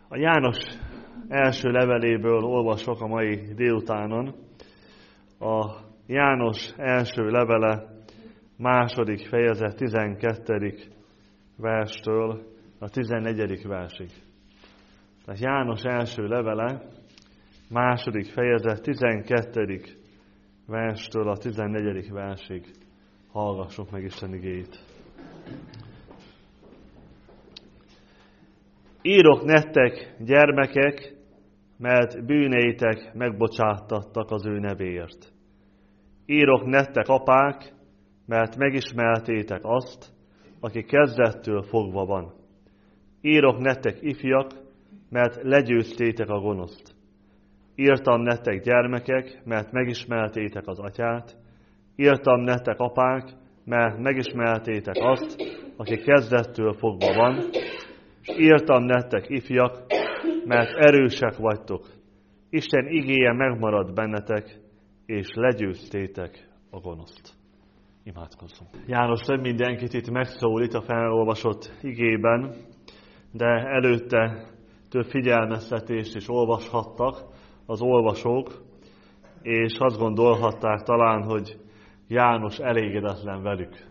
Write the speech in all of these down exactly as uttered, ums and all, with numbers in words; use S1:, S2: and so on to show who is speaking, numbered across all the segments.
S1: A János első leveléből olvasok a mai délutánon. A János első levele második fejezet tizenkettedik verstől a tizennegyedik versig. Tehát János első levele második fejezet tizenkettedik verstől a tizennegyedik versig. Hallgassuk meg Isten igéjét. Írok nektek, gyermekek, mert bűneitek megbocsátattak az ő nevéért. Írok nektek, apák, mert megismertétek azt, aki kezdettől fogva van. Írok nektek, ifjak, mert legyőztétek a gonoszt. Írtam nektek, gyermekek, mert megismertétek az atyát. Írtam nektek, apák, mert megismertétek azt, aki kezdettől fogva van. És írtam nektek, ifjak, mert erősek vagytok. Isten igéje megmarad bennetek, és legyőztétek a gonoszt. Imádkozzunk. János több mindenkit itt megszólít a felolvasott igében, de előtte több figyelmeztetést is olvashattak az olvasók, és azt gondolhatták talán, hogy János elégedetlen velük.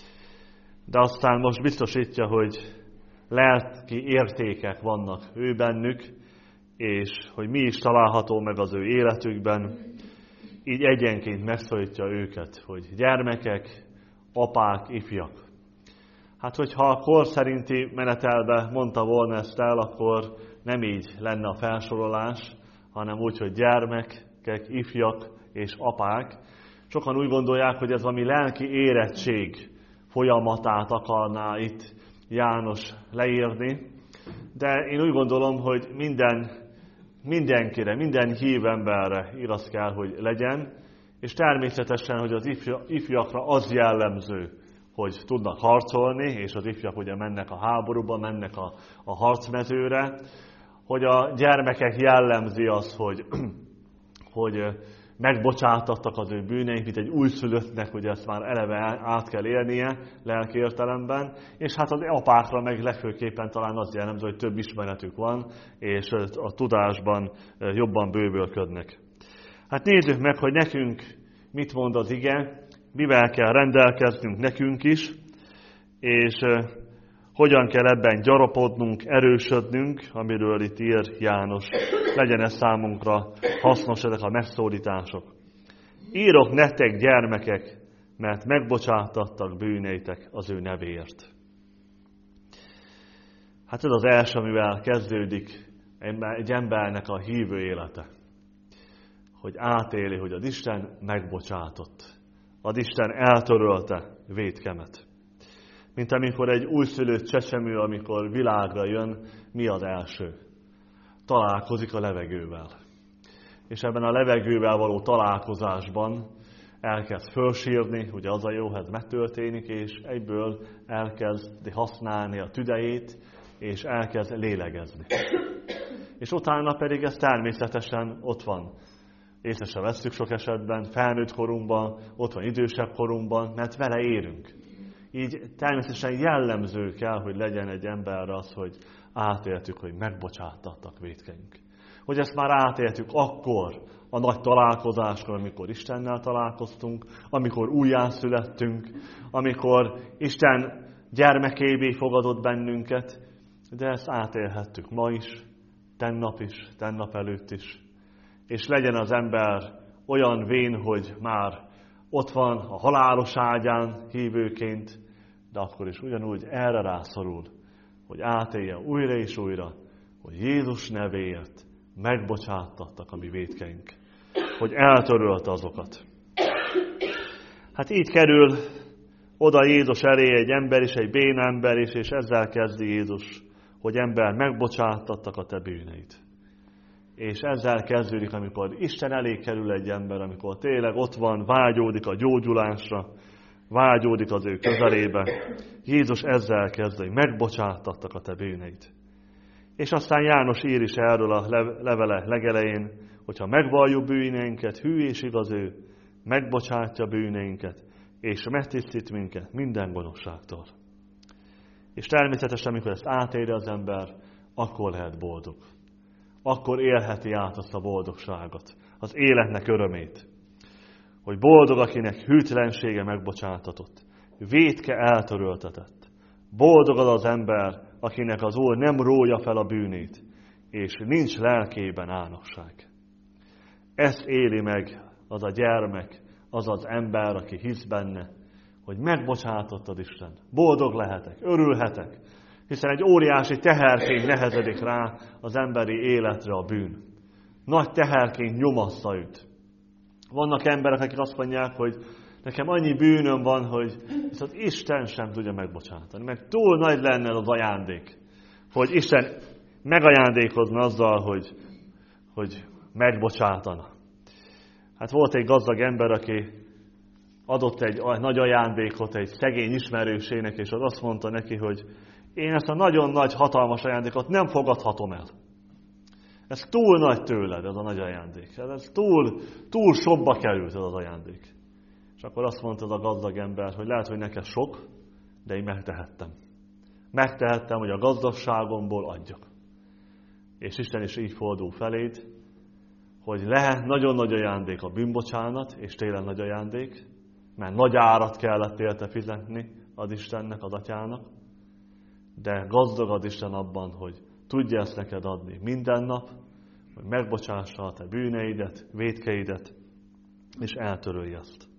S1: De aztán most biztosítja, hogy lelki értékek vannak ő bennük, és hogy mi is található meg az ő életükben, így egyenként megszólítja őket, hogy gyermekek, apák, ifjak. Hát, hogyha a kor szerinti menetelbe mondta volna ezt el, akkor nem így lenne a felsorolás, hanem úgy, hogy gyermekek, ifjak és apák. Sokan úgy gondolják, hogy ez valami lelki érettség folyamatát akarná itt János leírni, de én úgy gondolom, hogy minden, mindenkire, minden hív emberre igaz kell, hogy legyen, és természetesen, hogy az ifja, ifjakra az jellemző, hogy tudnak harcolni, és az ifjak ugye mennek a háborúba, mennek a, a harcmezőre, hogy a gyermekek jellemzi az, hogy, hogy megbocsátattak az ő bűneink, mint egy újszülöttnek, ugye ezt már eleve át kell élnie lelki értelemben, és hát az apákra meg legfőképpen talán az jellemző, hogy több ismeretük van, és a tudásban jobban bővölködnek. Hát nézzük meg, hogy nekünk mit mond az ige, mivel kell rendelkeznünk nekünk is, és hogyan kell ebben gyarapodnunk, erősödnünk, amiről itt ír János. Legyen ez számunkra hasznos ezek a megszólítások. Írok nektek, gyermekek, mert megbocsátattak bűneitek az ő nevéért. Hát ez az első, amivel kezdődik egy embernek a hívő élete. Hogy átéli, hogy az Isten megbocsátott. Az Isten eltörölte vétkemet. Mint amikor egy újszülött csecsemő, amikor világra jön, mi az első? Találkozik a levegővel. És ebben a levegővel való találkozásban elkezd fölsírni, ugye az a jó, ez megtörténik, és egyből elkezd használni a tüdejét, és elkezd lélegezni. És utána pedig ez természetesen ott van. Észre se vesszük sok esetben, felnőtt korunkban, ott van idősebb korunkban, mert vele érünk. Így természetesen jellemző kell, hogy legyen egy emberre az, hogy átéltük, hogy megbocsátattak vétkeink. Hogy ezt már átéltük akkor, a nagy találkozáskor, amikor Istennel találkoztunk, amikor újjászülettünk, amikor Isten gyermekévé fogadott bennünket, de ezt átélhettük ma is, tennap is, tennap előtt is. És legyen az ember olyan vén, hogy már ott van a halálos ágyán hívőként, de akkor is ugyanúgy erre rászorul, hogy átélje újra és újra, hogy Jézus nevéért megbocsátattak a mi vétkeink, hogy eltörölte azokat. Hát így kerül oda Jézus elé egy ember is, egy bén ember is, és ezzel kezdi Jézus, hogy ember, megbocsátattak a te bűneid. És ezzel kezdődik, amikor Isten elé kerül egy ember, amikor tényleg ott van, vágyódik a gyógyulásra, vágyódik az ő közelébe. Jézus ezzel kezd, hogy megbocsátattak a te bűneid. És aztán János ír is erről a levele legelején, hogyha megvalljuk bűneinket, hű és igaz ő, megbocsátja bűneinket, és megtisztít minket minden gonoszságtól. És természetesen, amikor ezt átéri az ember, akkor lehet boldog. Akkor élheti át azt a boldogságot, az életnek örömét. Hogy boldog, akinek hűtlensége megbocsátatott, vétke eltöröltetett. Boldog az az ember, akinek az Úr nem rója fel a bűnét, és nincs lelkében álnokság. Ezt éli meg az a gyermek, az az ember, aki hisz benne, hogy megbocsátottad Isten. Boldog lehetek, örülhetek, hiszen egy óriási teherként nehezedik rá az emberi életre a bűn. Nagy teherként nyomassza őt. Vannak emberek, akik azt mondják, hogy nekem annyi bűnöm van, hogy viszont Isten sem tudja megbocsátani. Meg túl nagy lenne az ajándék, hogy Isten megajándékozna azzal, hogy, hogy megbocsátana. Hát volt egy gazdag ember, aki adott egy nagy ajándékot egy szegény ismerősének, és az azt mondta neki, hogy én ezt a nagyon nagy, hatalmas ajándékot nem fogadhatom el. Ez túl nagy tőled, ez a nagy ajándék. Ez túl, túl sokba került ez az ajándék. És akkor azt mondta az a gazdag ember, hogy lehet, hogy neked sok, de én megtehettem. Megtehettem, hogy a gazdagságomból adjak. És Isten is így fordul feléd, hogy lehet nagyon nagy ajándék a bűnbocsánat, és tényleg nagy ajándék, mert nagy árat kellett érte fizetni az Istennek, az Atyának, de gazdag az Isten abban, hogy tudja ezt neked adni minden nap, hogy megbocsássa a te bűneidet, vétkeidet, és eltörölje ezt.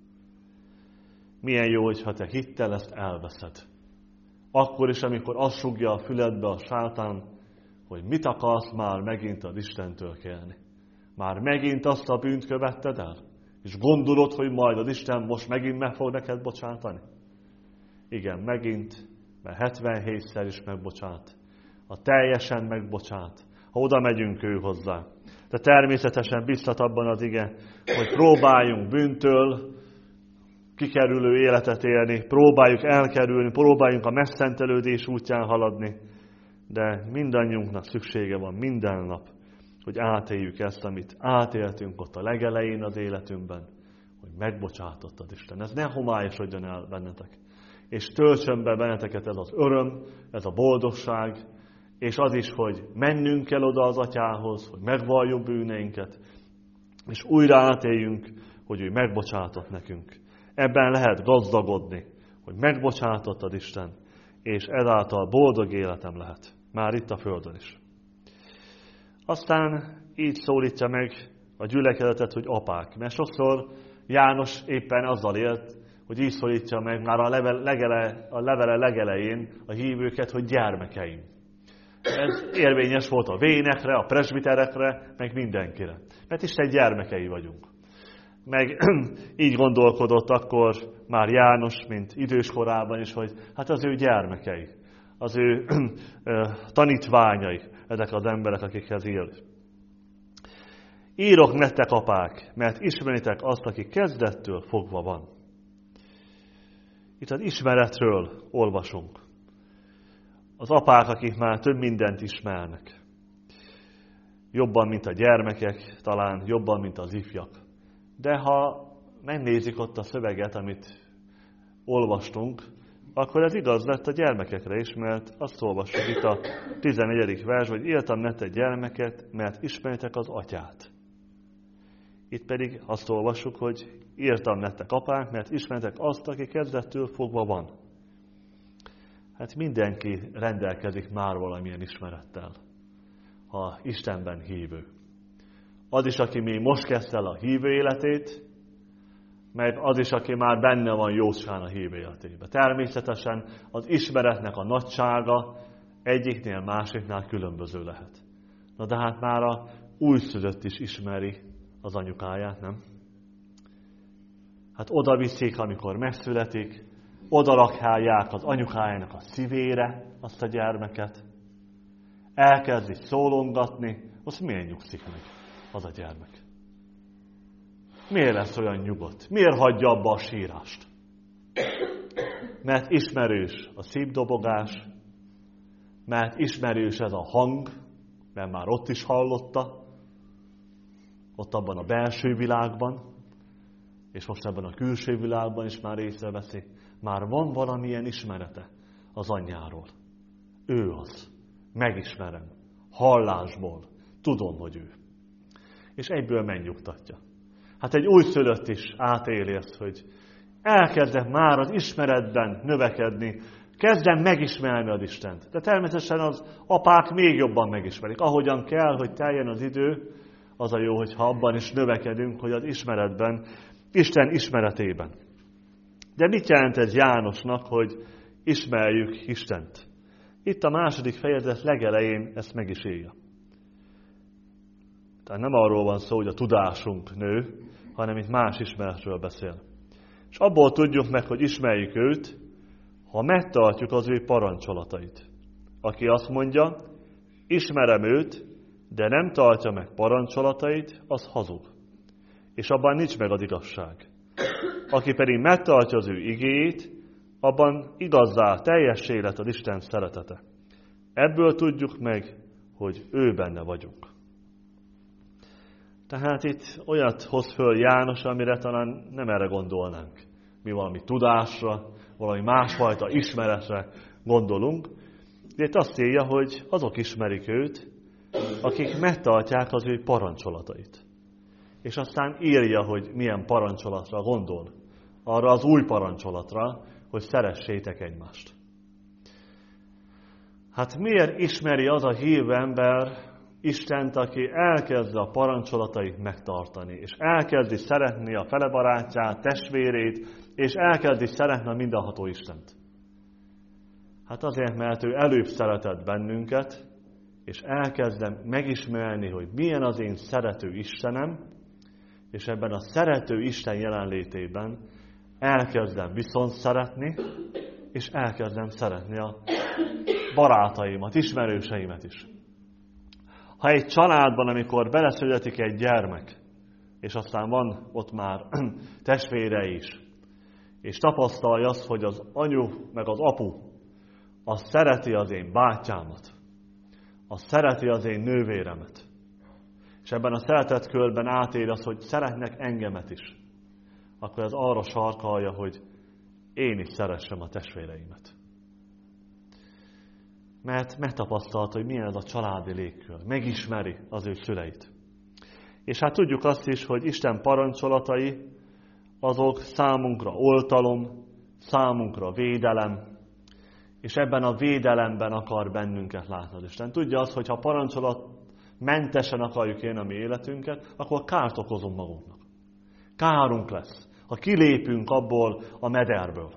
S1: Milyen jó, hogyha te hittel ezt elveszed. Akkor is, amikor azt sugja a füledbe a sátán, hogy mit akarsz már megint az Istentől kérni. Már megint azt a bűnt követted el? És gondolod, hogy majd az Isten most megint meg fog neked bocsátani? Igen, megint, mert hetvenhétszer is megbocsát. A teljesen megbocsát, ha oda megyünk ő hozzá. De természetesen biztat abban az ige, hogy próbáljunk bűntől kikerülő életet élni, próbáljuk elkerülni, próbáljunk a megszentelődés útján haladni, de mindannyiunknak szüksége van minden nap, hogy átéljük ezt, amit átéltünk ott a legelején az életünkben, hogy megbocsátottad Isten. Ez ne homályosodjon el bennetek. És töltsön be benneteket ez az öröm, ez a boldogság, és az is, hogy mennünk kell oda az Atyához, hogy megvalljuk bűneinket, és újra átéljünk, hogy ő megbocsátott nekünk. Ebben lehet gazdagodni, hogy megbocsátottad Isten, és ezáltal boldog életem lehet. Már itt a földön is. Aztán így szólítja meg a gyülekezetet, hogy apák. Mert sokszor János éppen azzal élt, hogy így szólítja meg már a, level, legele, a levele legelején a hívőket, hogy gyermekeim. Ez érvényes volt a vénekre, a presbiterekre, meg mindenkire. Mert Isten gyermekei vagyunk. Meg így gondolkodott akkor már János, mint időskorában is, hogy hát az ő gyermekei, az ő tanítványai, ezek az emberek, akikhez ír. Írok nektek, apák, mert ismeritek azt, aki kezdettől fogva van. Itt az ismeretről olvasunk. Az apák, akik már több mindent ismernek. Jobban, mint a gyermekek, talán jobban, mint az ifjak. De ha megnézik ott a szöveget, amit olvastunk, akkor ez igaz lett a gyermekekre is, mert azt olvassuk itt a tizennegyedik vers, hogy írtam nektek gyermeket, mert ismeritek az Atyát. Itt pedig azt olvassuk, hogy írtam nektek apák, mert ismeritek azt, aki kezdettől fogva van. Hát mindenki rendelkezik már valamilyen ismerettel, ha Istenben hívő. Az is, aki még most kezdte el a hívő életét, meg az is, aki már benne van jócskán a hívő életében. Természetesen az ismeretnek a nagysága egyiknél másiknál különböző lehet. Na de hát már a újszülött is ismeri az anyukáját, nem? Hát oda viszik, amikor megszületik, oda rakják az anyukájának a szívére azt a gyermeket, elkezdi szólongatni, azt miért nyugszik meg az a gyermek? Miért lesz olyan nyugodt? Miért hagyja abba a sírást? Mert ismerős a szívdobogás, mert ismerős ez a hang, mert már ott is hallotta, ott abban a belső világban, és most ebben a külső világban is már észreveszi. Már van valamilyen ismerete az anyjáról. Ő az. Megismerem. hallásból. Tudom, hogy ő. És egyből megnyugtatja. Hát egy újszülött is átéli ezt, hogy elkezdek már az ismeretben növekedni, kezdem megismerni az Istent. De természetesen az apák még jobban megismerik. Ahogyan kell, hogy teljen az idő, az a jó, hogyha abban is növekedünk, hogy az ismeretben, Isten ismeretében. De mit jelent ez Jánosnak, hogy ismerjük Istent? Itt a második fejezet legelején ezt meg is írja. Tehát nem arról van szó, hogy a tudásunk nő, hanem itt más ismeretről beszél. És abból tudjuk meg, hogy ismerjük őt, ha megtartjuk az ő parancsolatait. Aki azt mondja, ismerem őt, de nem tartja meg parancsolatait, az hazug. És abban nincs meg az igazság. Aki pedig megtartja az ő igéjét, abban igazzá, teljessé lett az Isten szeretete. Ebből tudjuk meg, hogy ő benne vagyunk. Tehát itt olyat hoz föl János, amire talán nem erre gondolnánk. Mi valami tudásra, valami másfajta ismeretre gondolunk. De itt azt írja, hogy azok ismerik őt, akik megtartják az ő parancsolatait. És aztán írja, hogy milyen parancsolatra gondol. Arra az új parancsolatra, hogy szeressétek egymást. Hát miért ismeri az a hívő ember Istent, aki elkezdi a parancsolatait megtartani, és elkezdi szeretni a fele barátját, testvérét, és elkezdi szeretni a mindenható Istent? Hát azért, mert ő előbb szeretett bennünket, és elkezdem megismerni, hogy milyen az én szerető Istenem, és ebben a szerető Isten jelenlétében elkezdem viszont szeretni, és elkezdem szeretni a barátaimat, ismerőseimet is. Ha egy családban, amikor beleszületik egy gyermek, és aztán van ott már testvére is, és tapasztalja azt, hogy az anyu meg az apu, az szereti az én bátyámat, az szereti az én nővéremet, és ebben a szeretetkörben átél az, hogy szeretnek engemet is, akkor ez arra sarkalja, hogy én is szeressem a testvéreimet. Mert megtapasztalta, hogy milyen ez a családi légkör. Megismeri az ő szüleit. És hát tudjuk azt is, hogy Isten parancsolatai, azok számunkra oltalom, számunkra védelem, és ebben a védelemben akar bennünket látni Isten. Tudja azt, hogy ha parancsolat mentesen akarjuk élni a mi életünket, akkor kárt okozunk magunknak. Kárunk lesz, ha kilépünk abból a mederből.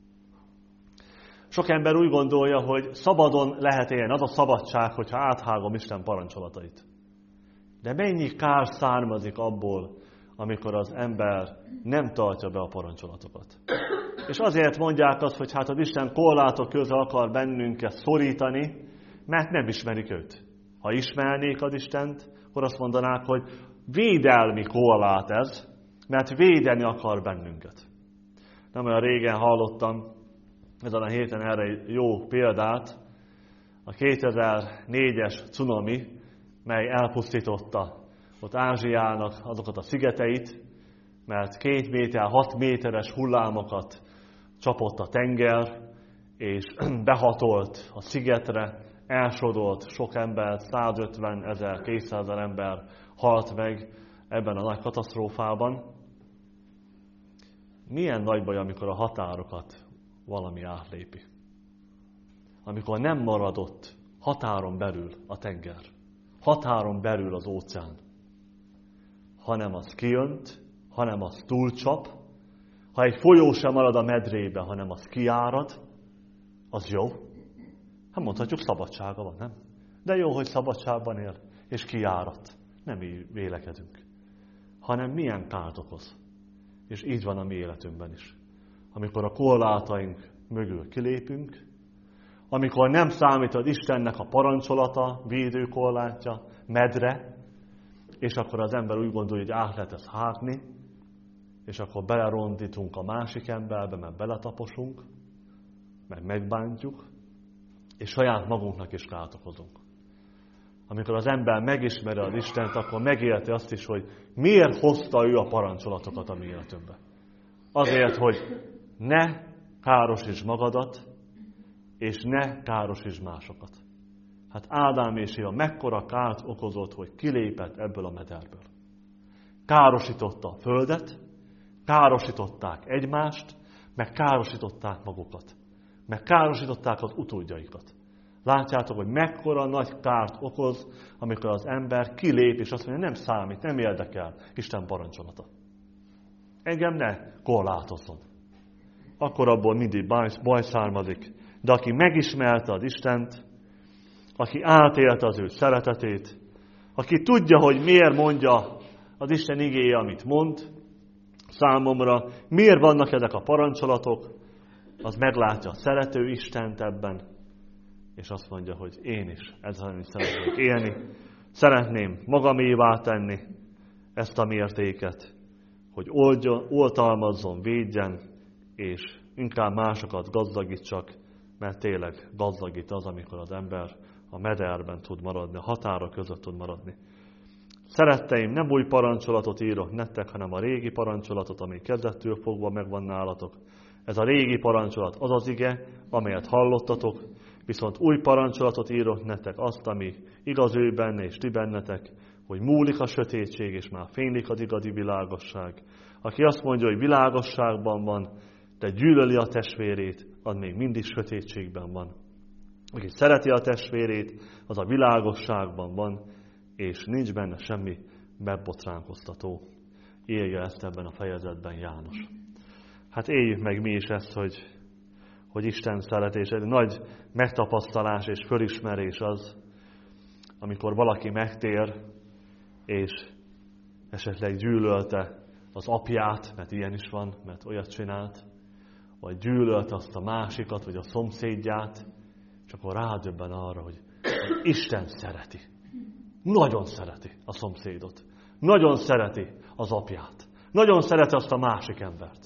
S1: Sok ember úgy gondolja, hogy szabadon lehet élni, az a szabadság, hogyha áthágom Isten parancsolatait. De mennyi kár származik abból, amikor az ember nem tartja be a parancsolatokat. És azért mondják azt, hogy hát az Isten korlátok közül akar bennünket szorítani, mert nem ismerik őt. Ha ismernék az Istent, akkor azt mondanák, hogy védelmi korlát ez, mert védeni akar bennünket. Nem olyan régen hallottam ezen a héten erre egy jó példát, a kétezer-négyes cunami, mely elpusztította ott Ázsiának azokat a szigeteit, mert két méter, hat méteres hullámokat csapott a tenger, és behatolt a szigetre, elsodolt sok embert, százötven ezer, kétszázezer ember halt meg ebben a nagy katasztrófában. Milyen nagy baj, amikor a határokat valami átlépi. Amikor nem maradott határon belül a tenger, határon belül az óceán, hanem az kijönt, hanem az túlcsap, ha egy folyó sem marad a medrébe, hanem az kiárad, az jó. Hát mondhatjuk, szabadsága van, nem? De jó, hogy szabadságban él, és kiáradt. Nem így vélekedünk. Hanem milyen kárt okoz. És így van a mi életünkben is. Amikor a korlátaink mögül kilépünk, amikor nem számít az Istennek a parancsolata, védőkorlátja, medre, és akkor az ember úgy gondolja, hogy át lehet ezt hágni, és akkor belerondítunk a másik emberbe, mert beletaposunk, meg megbántjuk, és saját magunknak is kárt okozunk. Amikor az ember megismeri az Istent, akkor megérti azt is, hogy miért hozta ő a parancsolatokat a mi életünkbe. Azért, hogy ne károsíts magadat, és ne károsíts másokat. Hát Ádám és Éva mekkora kárt okozott, hogy kilépett ebből a mederből. Károsította a földet, károsították egymást, meg károsították magukat. Meg károsították az utódjaikat. Látjátok, hogy mekkora nagy kárt okoz, amikor az ember kilép, és azt mondja, nem számít, nem érdekel Isten parancsolata. Engem ne korlátozzon. Akkor abból mindig baj, baj származik. De aki megismerte az Istent, aki átélte az ő szeretetét, aki tudja, hogy miért mondja az Isten igéje, amit mond számomra, miért vannak ezek a parancsolatok, az meglátja a szerető Istent ebben, és azt mondja, hogy én is ezzel is szeretnék élni, szeretném magamévá tenni ezt a mértéket, hogy oldjon, oltalmazzon, védjen, és inkább másokat gazdagítsak, mert tényleg gazdagít az, amikor az ember a mederben tud maradni, a határok között tud maradni. Szeretteim, nem új parancsolatot írok nektek, hanem a régi parancsolatot, ami kezdettől fogva megvan nálatok. Ez a régi parancsolat az az ige, amelyet hallottatok, viszont új parancsolatot írok nektek azt, ami igaz ő benne és ti bennetek, hogy múlik a sötétség, és már fénylik az igazi világosság. Aki azt mondja, hogy világosságban van, de gyűlöli a testvérét, az még mindig sötétségben van. Aki szereti a testvérét, az a világosságban van, és nincs benne semmi megbotránkoztató. Írja ezt ebben a fejezetben János. Hát éljük meg mi is ezt, hogy, hogy Isten szeretés, egy nagy megtapasztalás és fölismerés az, amikor valaki megtér, és esetleg gyűlölte az apját, mert ilyen is van, mert olyat csinált, vagy gyűlölte azt a másikat, vagy a szomszédját, és akkor rádöbben arra, hogy Isten szereti. Nagyon szereti a szomszédot. Nagyon szereti az apját. Nagyon szereti azt a másik embert.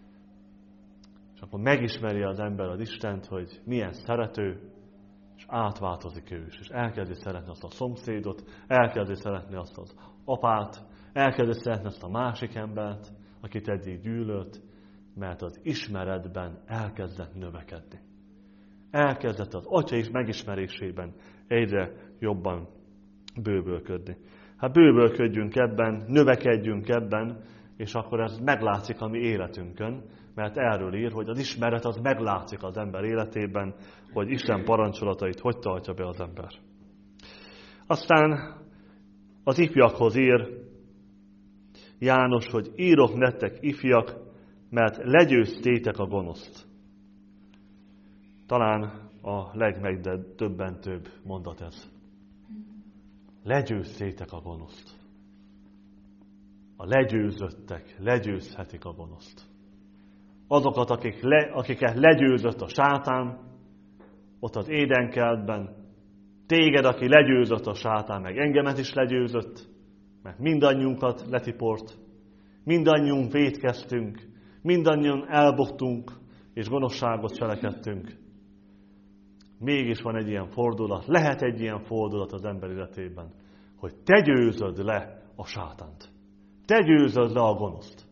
S1: És akkor megismeri az ember az Istent, hogy milyen szerető, és átváltozik ő is. És elkezdi szeretni azt a szomszédot, elkezdi szeretni azt az apát, elkezdi szeretni azt a másik embert, akit eddig gyűlölt, mert az ismeretben elkezdett növekedni. Elkezdett az Atya is megismerésében egyre jobban bővölködni. Hát bővölködjünk ebben, növekedjünk ebben, és akkor ez meglátszik a mi életünkön, mert erről ír, hogy az ismeret az meglátszik az ember életében, hogy Isten parancsolatait hogy tartja be az ember. Aztán az ifjakhoz ír János, hogy írok nektek ifjak, mert legyőztétek a gonoszt. Talán a legmegdöbbentőbb mondat ez. Legyőztétek a gonoszt. A legyőzöttek legyőzhetik a gonoszt. Azokat, akik le, akiket legyőzött a sátán, ott az édenkertben, téged, aki legyőzött a sátán, meg engemet is legyőzött, mert mindannyiunkat letiport, mindannyiunk vétkeztünk, mindannyian elbuktunk, és gonoszságot cselekedtünk. Mégis van egy ilyen fordulat, lehet egy ilyen fordulat az ember életében, hogy te győzöd le a sátánt. Te győzöd le a gonoszt.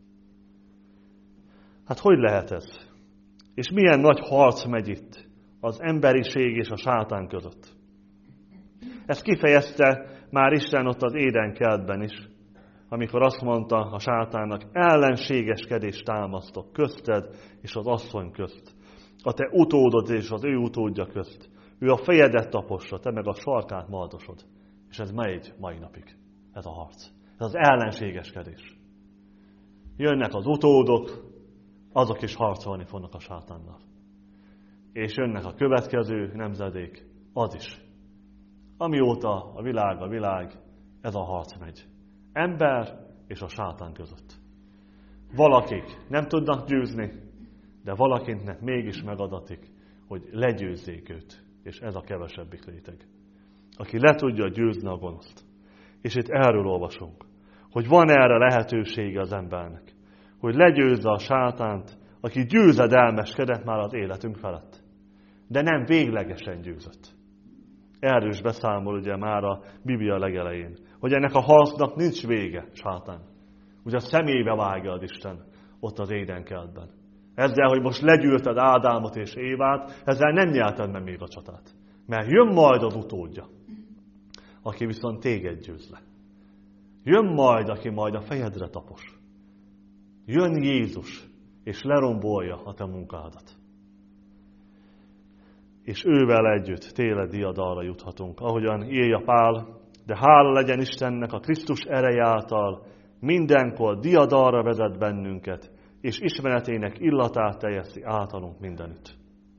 S1: Hát hogy lehet ez? És milyen nagy harc megy itt az emberiség és a sátán között? Ezt kifejezte már Isten ott az édenkertben is, amikor azt mondta a sátánnak, ellenségeskedést támasztok közted és az asszony közt. A te utódod és az ő utódja közt. Ő a fejedet tapossa, te meg a sarkát maldosod. És ez megy mai napig, ez a harc. Ez az ellenségeskedés. Jönnek az utódok, azok is harcolni fognak a sátánnal. És jönnek a következő nemzedék, az is. Amióta a világ a világ, ez a harc megy. Ember és a sátán között. Valakik nem tudnak győzni, de valakinek mégis megadatik, hogy legyőzzék őt. És ez a kevesebbik réteg. Aki le tudja győzni a gonoszt. És itt erről olvasunk, hogy van erre lehetősége az embernek, hogy legyőzze a sátánt, aki győzedelmeskedett már az életünk felett. De nem véglegesen győzött. Erről is beszámol ugye már a Biblia legelején, hogy ennek a harcnak nincs vége, sátán. Ugye a szemébe vágja az Isten ott az édenkertben. Ezzel, hogy most legyűlted Ádámot és Évát, ezzel nem nyerted meg még a csatát. Mert jön majd az utódja, aki viszont téged győz le. Jön majd, aki majd a fejedre tapos. Jön Jézus, és lerombolja a te munkádat. És ővel együtt tényleg diadalra juthatunk, ahogyan írja Pál, de hála legyen Istennek a Krisztus ereje által, mindenkor diadalra vezet bennünket, és ismeretének illatát teljeszi általunk mindenütt.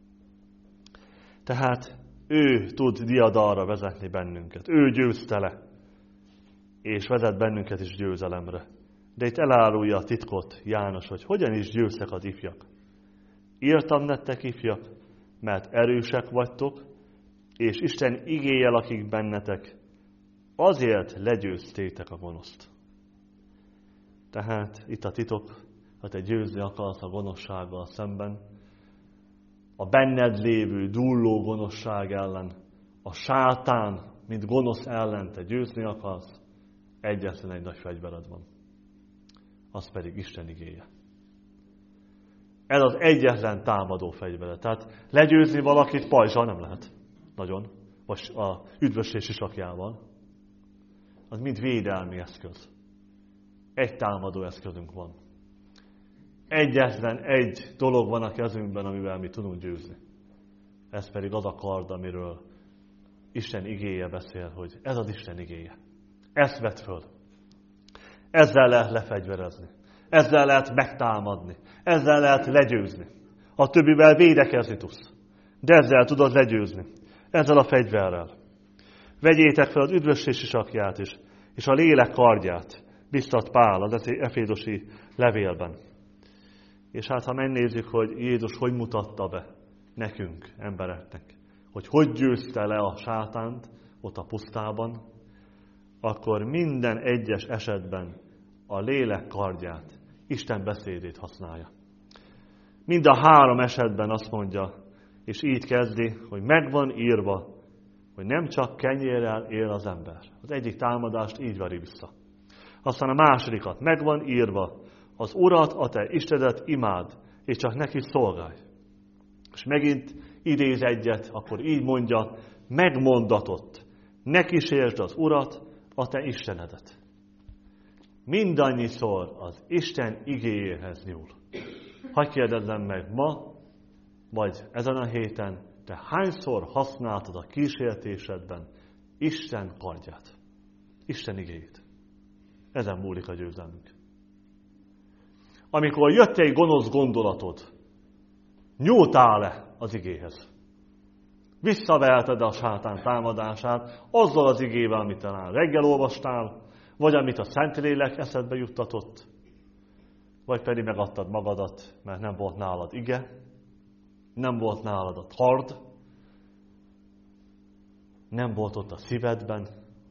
S1: Tehát ő tud diadalra vezetni bennünket. Ő győzte le, és vezet bennünket is győzelemre. De itt elárulja a titkot János, hogy hogyan is győztek az ifjak. Írtam nektek, ifjak, mert erősek vagytok, és Isten igéje lakik bennetek, azért legyőztétek a gonoszt. Tehát itt a titok, ha te győzni akarsz a gonoszsággal szemben, a benned lévő dúlló gonoszság ellen, a sátán, mint gonosz ellen te győzni akarsz, egyetlen egy nagy fegyvered van. Az pedig Isten igéje. Ez az egyetlen támadó fegyvere. Tehát legyőzni valakit pajzsal nem lehet. Nagyon. Vagy a üdvösség sisakjával. Az mind védelmi eszköz. Egy támadó eszközünk van. Egyetlen egy dolog van a kezünkben, amivel mi tudunk győzni. Ez pedig az a kard, amiről Isten igéje beszél, hogy ez az Isten igéje. Ezt vedd föl. Ezzel lehet lefegyverezni. Ezzel lehet megtámadni. Ezzel lehet legyőzni. A többivel védekezni tudsz. De ezzel tudod legyőzni. Ezzel a fegyverrel. Vegyétek fel az üdvösség sisakját is, és a lélek kardját, biztat Pál az efézusi levélben. És hát ha megnézzük, hogy Jézus hogy mutatta be nekünk, embereknek, hogy hogy győzte le a sátánt ott a pusztában, akkor minden egyes esetben a lélek kardját, Isten beszédét használja. Mind a három esetben azt mondja, és így kezdi, hogy megvan írva, hogy nem csak kenyérrel él az ember. Az egyik támadást így veri vissza. Aztán a másodikat, megvan írva, az Urat, a te Istenedet imád, és csak neki szolgálj. És megint idéz egyet, akkor így mondja, megmondatott, ne kísértsd az Urat, a te Istenedet. Mindannyiszor az Isten igéjéhez nyúl. Hadd kérdezzem meg ma, vagy ezen a héten, te hányszor használtad a kísértésedben Isten kardját, Isten igéjét? Ezen múlik a győzelmünk. Amikor jött egy gonosz gondolatod, nyúltál-e az igéhez? Visszaverted a sátán támadását azzal az igével, amit talán reggel olvastál, vagy amit a Szentlélek eszedbe juttatott, vagy pedig megadtad magadat, mert nem volt nálad ige, nem volt nálad a kard, nem volt ott a szívedben,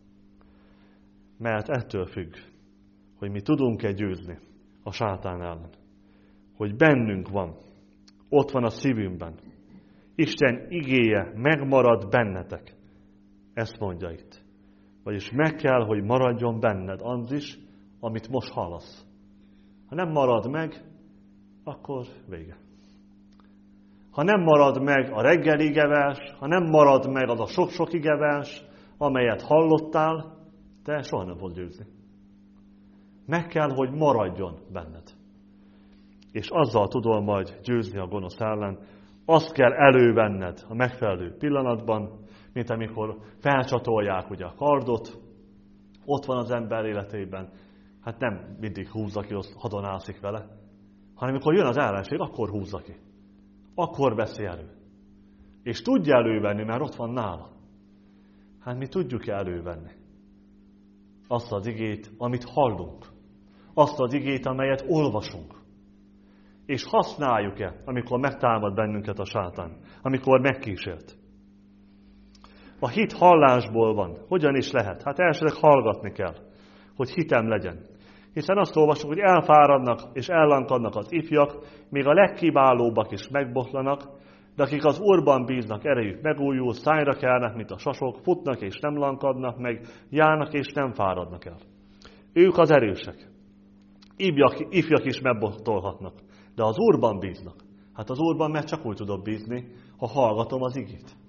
S1: mert ettől függ, hogy mi tudunk-e győzni a sátán ellen. Hogy bennünk van, ott van a szívünkben. Isten igéje megmarad bennetek. Ezt mondja itt. Vagyis meg kell, hogy maradjon benned az is, amit most hallasz. Ha nem marad meg, akkor vége. Ha nem marad meg a reggeli igevers, ha nem marad meg az a sok-sok igevers, amelyet hallottál, te soha nem fogod győzni. Meg kell, hogy maradjon benned. És azzal tudod majd győzni a gonosz ellen, azt kell elővenned a megfelelő pillanatban, mint amikor felcsatolják ugye a kardot, ott van az ember életében, hát nem mindig húzza ki, azt hadonászik vele, hanem amikor jön az ellenség, akkor húzza ki. Akkor veszi elő. És tudja elővenni, mert ott van nála. Hát mi tudjuk elővenni azt az igét, amit hallunk. Azt az igét, amelyet olvasunk. És használjuk-e, amikor megtámad bennünket a sátán, amikor megkísért. A hit hallásból van. Hogyan is lehet? Hát elsőleg hallgatni kell, hogy hitem legyen. Hiszen azt olvasjuk, hogy elfáradnak és ellankadnak az ifjak, még a legkiválóbbak is megbotlanak, de akik az Úrban bíznak, erejük megújul, szájra kelnek, mint a sasok, futnak és nem lankadnak meg, járnak és nem fáradnak el. Ők az erősek. Ifjak, ifjak is megbotlolhatnak, de az Úrban bíznak. Hát az Úrban meg csak úgy tudok bízni, ha hallgatom az igét.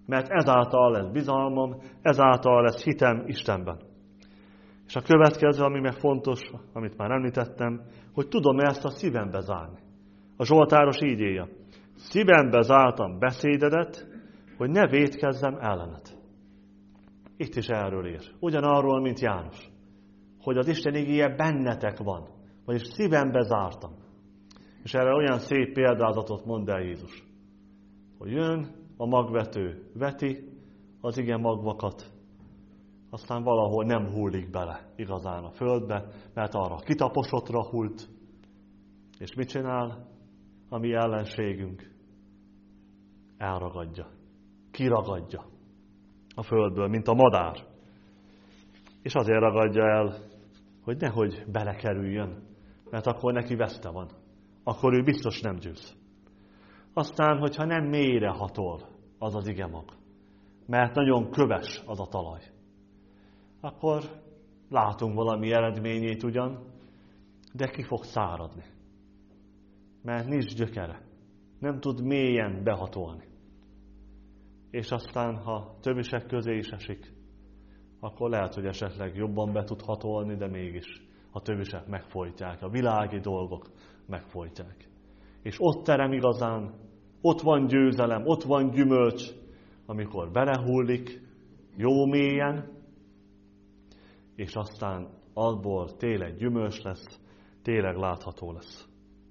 S1: Mert ezáltal lesz bizalmam, ezáltal lesz hitem Istenben. És a következő, ami meg fontos, amit már említettem, hogy tudom ezt a szívembe zárni. A zsoltáros így írja. Szívembe zártam beszédedet, hogy ne vétkezzem ellenet. Itt is erről ír. Ugyanarról, mint János. Hogy az Isten igéje bennetek van. Vagyis szívembe zártam. És erre olyan szép példázatot mond el Jézus. Hogy jön a magvető, veti az ige magvakat, aztán valahol nem hullik bele igazán a földbe, mert arra kitaposottra hult. És mit csinál? A mi ellenségünk elragadja, kiragadja a földből, mint a madár. És azért ragadja el, hogy nehogy belekerüljön, mert akkor neki veszte van. Akkor ő biztos nem győz. Aztán, hogyha nem mélyre hatol az az igemag, mert nagyon köves az a talaj, akkor látunk valami eredményét ugyan, de ki fog száradni. Mert nincs gyökere. Nem tud mélyen behatolni. És aztán, ha többisek közé is esik, akkor lehet, hogy esetleg jobban be tud hatolni, de mégis a többisek megfojtják, a világi dolgok megfojtják. És ott terem igazán, ott van győzelem, ott van gyümölcs, amikor belehullik, jó mélyen, és aztán abból tényleg gyümölcs lesz, tényleg látható lesz.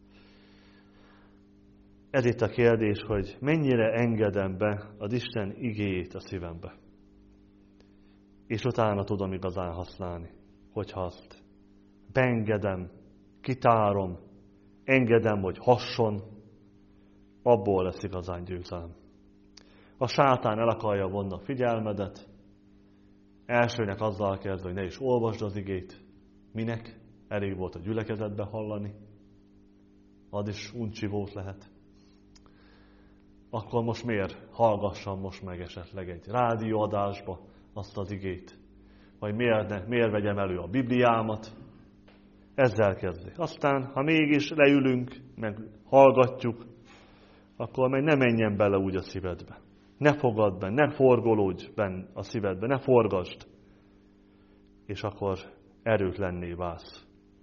S1: Ez itt a kérdés, hogy mennyire engedem be az Isten igéjét a szívembe. És utána tudom igazán használni, hogyha azt beengedem, kitárom, engedem, hogy hasson, abból lesz igazán győzelem. A sátán el akarja vonni a figyelmedet, elsőnek azzal kezd, hogy ne is olvasd az igét. Minek? Elég volt a gyülekezetbe hallani. Az is uncsi volt lehet. Akkor most miért hallgassam most meg esetleg egy rádióadásba azt az igét? Vagy miért, ne, miért vegyem elő a Bibliámat? Ezzel kezdi. Aztán, ha mégis leülünk, meg hallgatjuk, akkor meg ne menjen bele úgy a szívedbe. Ne fogadd be, ne forgolódj benne a szívedbe, ne forgasd. És akkor erőtlenné válsz.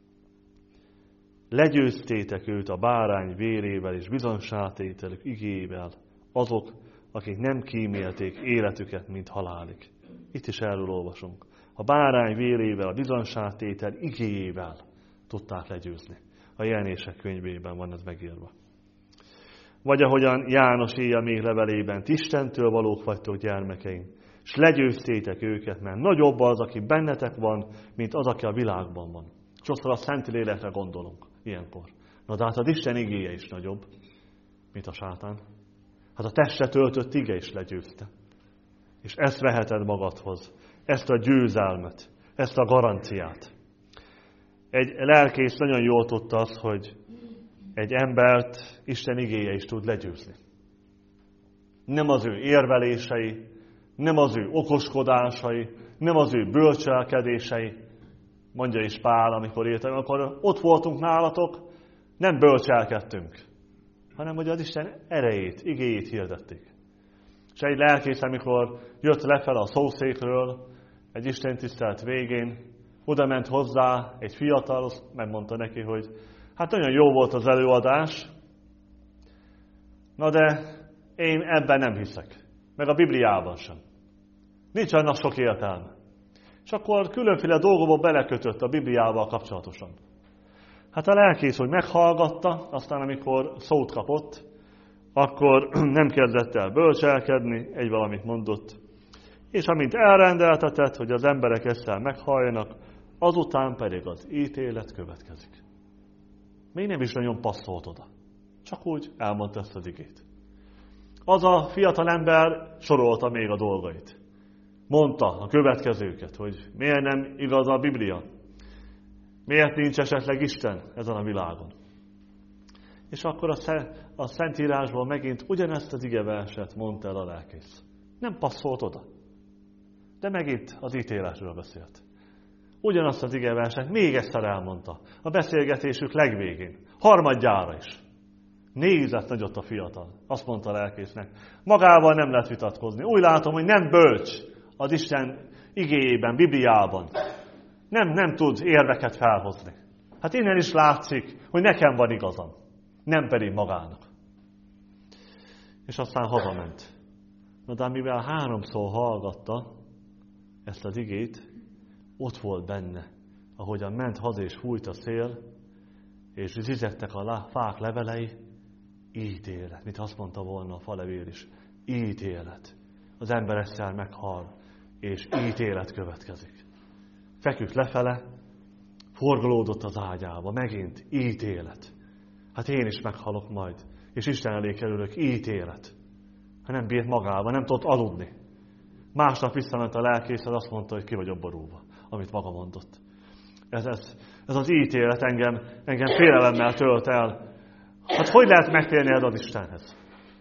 S1: Legyőztétek őt a bárány vérével és bizonságtételük igével, azok, akik nem kímélték életüket, mint halálig. Itt is erről olvasunk. A bárány vérével, a bizonságtétel igéjével tudták legyőzni. A Jelenések könyvében van ez megírva. Vagy ahogyan János írja még levelében, ti Istentől valók vagytok, gyermekeim, és legyőztétek őket, mert nagyobb az, aki bennetek van, mint az, aki a világban van. Sokszor a Szentlélekre gondolunk ilyenkor. Na de hát az Isten igéje is nagyobb, mint a sátán. Hát a testre töltött ige is legyőzte. És ezt veheted magadhoz, ezt a győzelmet, ezt a garanciát. Egy lelkész nagyon jól tudta azt, hogy egy embert Isten igéje is tud legyőzni. Nem az ő érvelései, nem az ő okoskodásai, nem az ő bölcselkedései. Mondja is Pál, amikor írta, amikor ott voltunk nálatok, nem bölcselkedtünk, hanem hogy az Isten erejét, igéjét hirdették. És egy lelkész, amikor jött lefele a szószékről, egy istentisztelet végén, oda ment hozzá egy fiatal, megmondta neki, hogy hát nagyon jó volt az előadás, na de én ebben nem hiszek, meg a Bibliában sem. Nincs annak sok értelme. És akkor különféle dolgokba belekötött a Bibliával kapcsolatosan. Hát a lelkész, hogy meghallgatta, aztán amikor szót kapott, akkor nem kezdett el bölcselkedni, egy valamit mondott. És amint elrendeltetett, hogy az emberek ezzel meghalljanak, azután pedig az ítélet következik. Még nem is nagyon passzolt oda. Csak úgy elmondta ezt az igét. Az a fiatal ember sorolta még a dolgait. Mondta a következőket, hogy miért nem igaz a Biblia. Miért nincs esetleg Isten ezen a világon. És akkor a Szentírásból megint ugyanezt az igeverset mondta el a lelkész. Nem passzolt oda. De megint az ítéletről beszélt. Ugyanazt az igeverset még egyszer elmondta. A beszélgetésük legvégén. Harmadjára is. Nézett nagyot a fiatal. Azt mondta a lelkésznek. Magával nem lehet vitatkozni. Úgy látom, hogy nem bölcs az Isten igéjében, Bibliában. Nem, nem tud érveket felhozni. Hát innen is látszik, hogy nekem van igazam. Nem pedig magának. És aztán hazament. Na de mivel háromszor hallgatta ezt az igét, ott volt benne, ahogyan ment haza és fújt a szél, és zizegtek a fák levelei, ítélet. Mit azt mondta volna a falevél is? Ítélet. Az ember egyszer meghal, és ítélet következik. Feküdt lefele, forgolódott az ágyába, megint ítélet. Hát én is meghalok majd, és Isten elé kerülök, ítélet. Ha nem bírt magával, nem tudott aludni. Másnap visszament a lelkészhez, azt mondta, hogy ki vagyok borulva, amit maga mondott. Ez, ez, ez az ítélet engem, engem félelemmel tölt el. Hát hogy lehet megtérni el az Istenhez?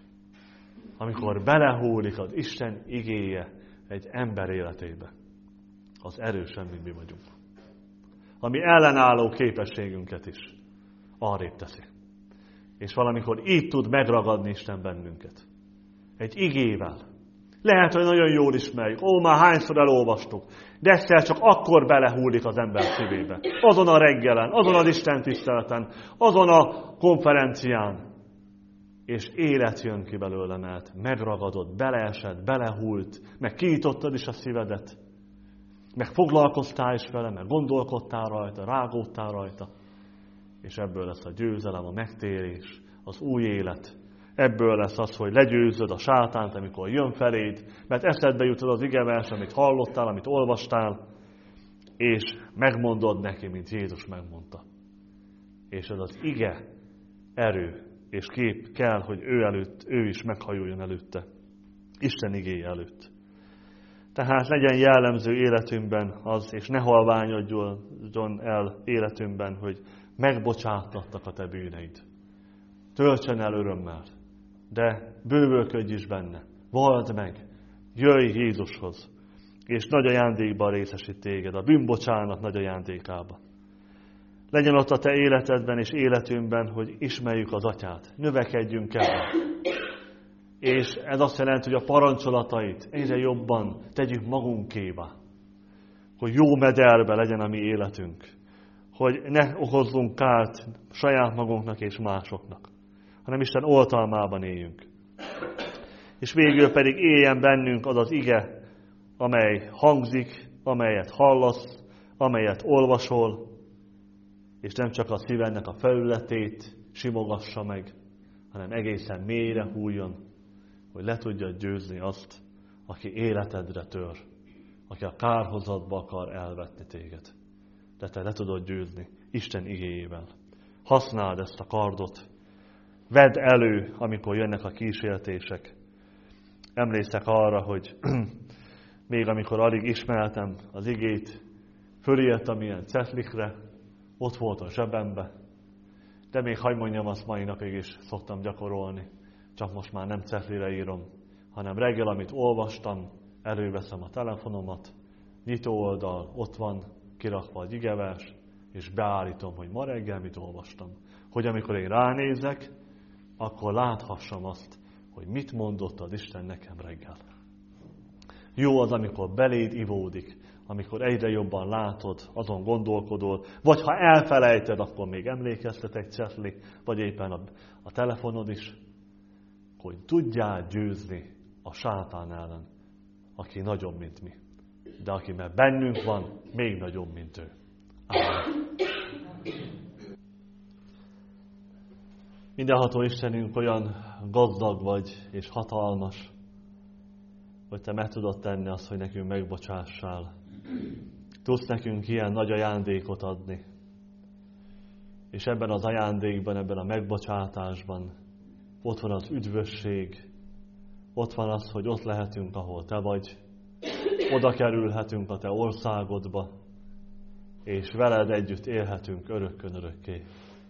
S1: Amikor belehúlik az Isten igéje egy ember életébe, az erősen, mint mi vagyunk. Ami ellenálló képességünket is arrébb teszi. És valamikor így tud megragadni Isten bennünket. Egy igével. Lehet, hogy nagyon jól ismerjük. Ó, már hányszor elolvastuk. De egyszer csak akkor belehúlik az ember szívébe. Azon a reggelen, azon az Isten tiszteleten, azon a konferencián. És élet jön ki belőle, mert megragadott, beleesett, belehúlt, meg kinyitottad is a szívedet. Meg foglalkoztál is vele, meg gondolkodtál rajta, rágódtál rajta. És ebből lesz a győzelem, a megtérés, az új élet. Ebből lesz az, hogy legyőzöd a sátánt, amikor jön feléd, mert eszedbe jutod az igevers, amit hallottál, amit olvastál, és megmondod neki, mint Jézus megmondta. És ez az ige erő és kép kell, hogy ő előtt, ő is meghajoljon előtte. Isten igéje előtt. Tehát legyen jellemző életünkben az, és ne halványodjon el életünkben, hogy megbocsátattak a te bűneid. Töltsen el örömmel, de bővölködj is benne. Vald meg, jöjj Jézushoz, és nagy ajándékban részesít téged, a bűnbocsánat nagy ajándékába. Legyen ott a te életedben és életünkben, hogy ismerjük az Atyát, növekedjünk ebben. És ez azt jelenti, hogy a parancsolatait egyre jobban tegyük magunkévá. Hogy jó mederbe legyen a mi életünk. Hogy ne okozzunk kárt saját magunknak és másoknak, hanem Isten oltalmában éljünk. És végül pedig éljen bennünk az az ige, amely hangzik, amelyet hallasz, amelyet olvasol, és nem csak a szívednek a felületét simogassa meg, hanem egészen mélyre hújjon, hogy le tudja győzni azt, aki életedre tör, aki a kárhozatba akar elvetni téged. De te le tudod győzni Isten igéjével. Használd ezt a kardot, vedd elő, amikor jönnek a kísértések. Emlékszek arra, hogy még amikor alig ismertem az igét, fölírtam ilyen cetlikre, ott volt a zsebembe, de még hagy mondjam, azt mai napig is szoktam gyakorolni, csak most már nem cetlire írom, hanem reggel, amit olvastam, előveszem a telefonomat, nyitó oldal, ott van kirakva az igevers, és beállítom, hogy ma reggel mit olvastam. Hogy amikor én ránézek, akkor láthassam azt, hogy mit mondott az Isten nekem reggel. Jó az, amikor beléd ivódik, amikor egyre jobban látod, azon gondolkodol, vagy ha elfelejted, akkor még emlékeztet egy cetli, vagy éppen a, a telefonod is, hogy tudjál győzni a sátán ellen, aki nagyobb, mint mi. De aki mert bennünk van, még nagyobb, mint ő. Amen. Mindenható Istenünk, olyan gazdag vagy és hatalmas, hogy te meg tudod tenni azt, hogy nekünk megbocsássál. Tudsz nekünk ilyen nagy ajándékot adni. És ebben az ajándékban, ebben a megbocsátásban ott van az üdvösség, ott van az, hogy ott lehetünk, ahol te vagy, oda kerülhetünk a te országodba, és veled együtt élhetünk örökkön örökké.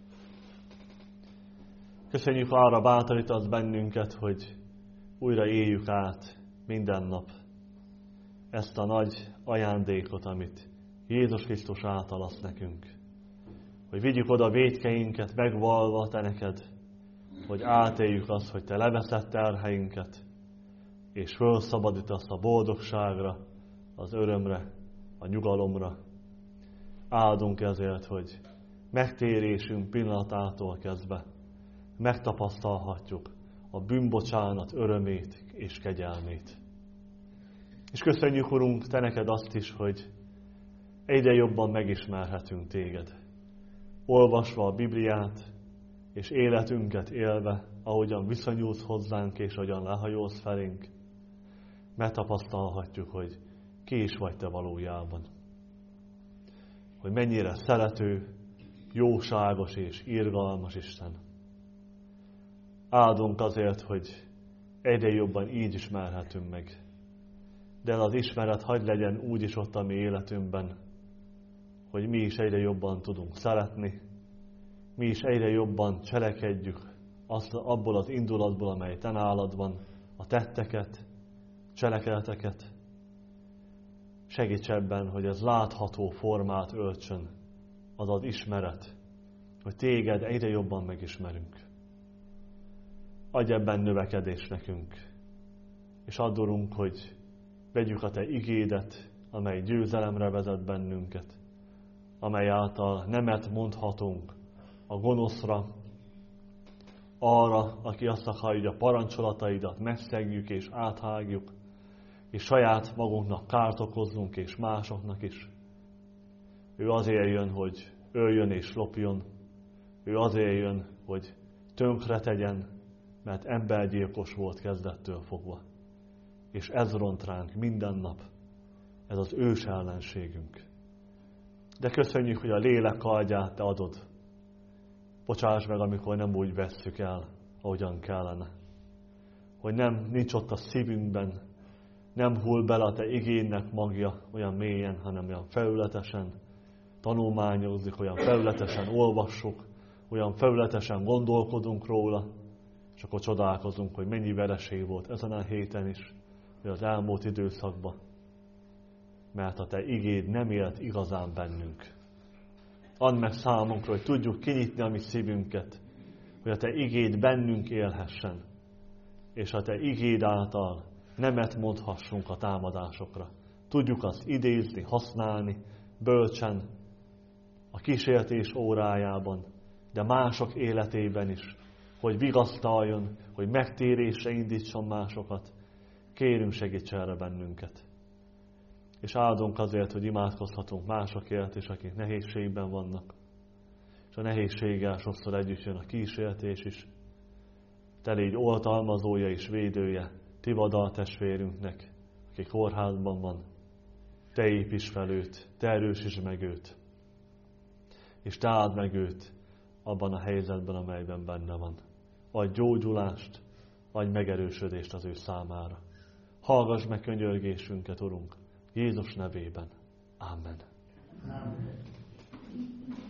S1: Köszönjük, arra bátorítasz bennünket, hogy újra éljük át minden nap ezt a nagy ajándékot, amit Jézus Krisztus által adsz nekünk. Hogy vigyük oda vétkeinket megvalva te neked, hogy átéljük azt, hogy Te leveszed terheinket, és felszabadítasz a boldogságra, az örömre, a nyugalomra. Áldunk ezért, hogy megtérésünk pillanatától kezdve megtapasztalhatjuk a bűnbocsánat örömét és kegyelmét. És köszönjük, Urunk, Te neked azt is, hogy egyre jobban megismerhetünk Téged. Olvasva a Bibliát, és életünket élve, ahogyan viszonyulsz hozzánk, és ahogyan lehajolsz felénk, megtapasztalhatjuk, hogy ki is vagy Te valójában. Hogy mennyire szerető, jóságos és irgalmas Isten. Áldunk azért, hogy egyre jobban így ismerhetünk meg. De az ismeret hadd legyen úgy is ott a mi életünkben, hogy mi is egyre jobban tudunk szeretni, mi is egyre jobban cselekedjük azt, abból az indulatból, amely Te nálad van, a tetteket, cselekedeteket. Segíts ebben, hogy ez látható formát öltsön, az az ismeret, hogy Téged egyre jobban megismerünk. Adj ebben növekedés nekünk, és add, Urunk, hogy vegyük a Te igédet, amely győzelemre vezet bennünket, amely által nemet mondhatunk a gonoszra, arra, aki azt akarja, hogy a parancsolataidat megszegjük és áthágjuk, és saját magunknak kárt okozzunk, és másoknak is. Ő azért jön, hogy öljön és lopjon. Ő azért jön, hogy tönkre tegyen, mert embergyilkos volt kezdettől fogva. És ez ront ránk minden nap. Ez az ős ellenségünk. De köszönjük, hogy a lélek kardját Te adod. Bocsáss meg, amikor nem úgy vesszük el, ahogyan kellene. Hogy nem nincs ott a szívünkben, nem hull bele a Te igénnek magja olyan mélyen, hanem olyan felületesen tanulmányozzuk, olyan felületesen olvassuk, olyan felületesen gondolkodunk róla, és akkor csodálkozunk, hogy mennyi vereség volt ezen a héten is, vagy az elmúlt időszakban. Mert a Te igéd nem élt igazán bennünk. Add meg számunkra, hogy tudjuk kinyitni a mi szívünket, hogy a Te igéd bennünk élhessen, és a Te igéd által nemet mondhassunk a támadásokra. Tudjuk azt idézni, használni, bölcsen, a kísértés órájában, de mások életében is, hogy vigasztaljon, hogy megtérésre indítson másokat. Kérünk, segíts erre bennünket. És áldunk azért, hogy imádkozhatunk másokért is, akik nehézségben vannak. És a nehézséggel sokszor együtt jön a kísértés is. Te légy oltalmazója és védője Tivadar testvérünknek, aki kórházban van. Te építs fel őt, Te erősítsd meg őt. És Te áld meg őt abban a helyzetben, amelyben benne van. Adj gyógyulást, adj megerősödést az ő számára. Hallgass meg könyörgésünket, Urunk, Jézus nevében. Amen. Amen.